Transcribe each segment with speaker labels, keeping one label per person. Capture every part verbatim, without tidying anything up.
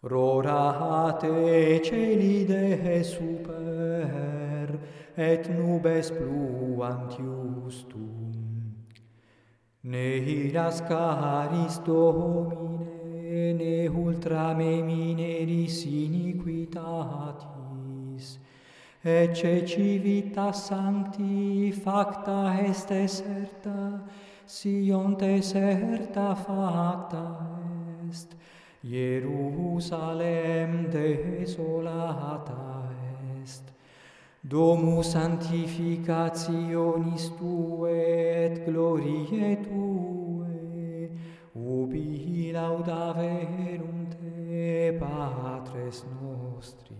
Speaker 1: Rora te celi de super, et nubes pluantius tum. Ne iras caris Domine, ne ultra me mineris iniquitatis, ecce civitas sancti facta est deserta, Sion deserta facta est, Jerusalem desolata est. Domus sanctificationis Tuae et gloriae Tuae, ubi laudaverunt te Patres nostri.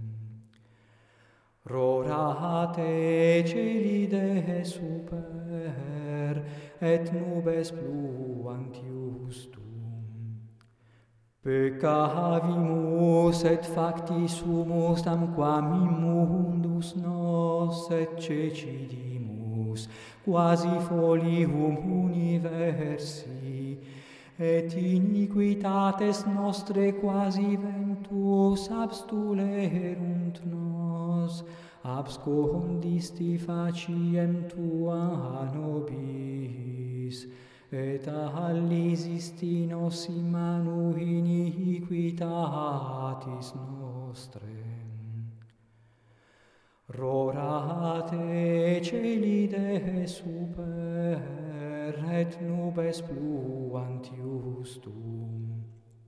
Speaker 1: Rora te celi de super, et nubes pluantius tum. Peccavimus et facti sumus tamquam immundus nos, et cecidimus quasi folium universi, et iniquitates nostre quasi ventus abstulerunt nos, abscondisti faciem tua nobis, et allisisti nos in manu iniquitatis nostre. Rora te celi de super, et nubes pluantius tum.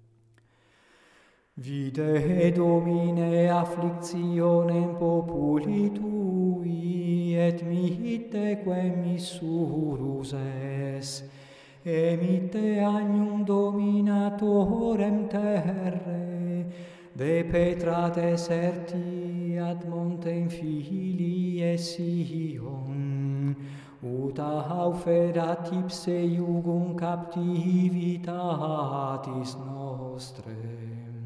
Speaker 1: Vide Domine afflictionem populi tui, et mitte quem missurus es, emitte agnum dominatorem terrae, de petra deserti ad montem filie Sion, ut auferat ipse iugum captivitatis nostre.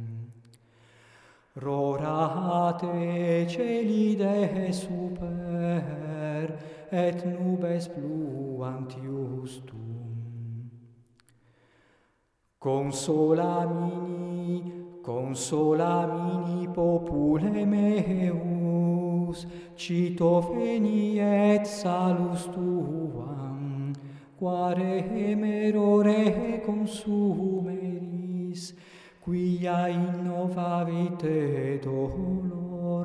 Speaker 1: Rora te celi de super, et nubes pluantius tum. Consolamini, consolamini popule meus, cito veni et salus tuam, quare emerore consumeris, quia innovavite dolor,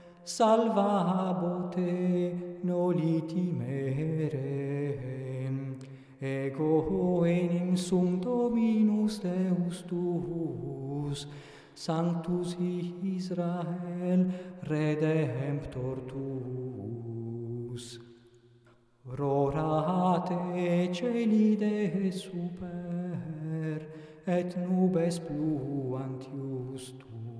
Speaker 1: salvabote noli timerem, ego enim sum Dominus Deus tuus, Sanctus Israel Redemptor tuus. Rora te celi de super, et nubes pluantius tum.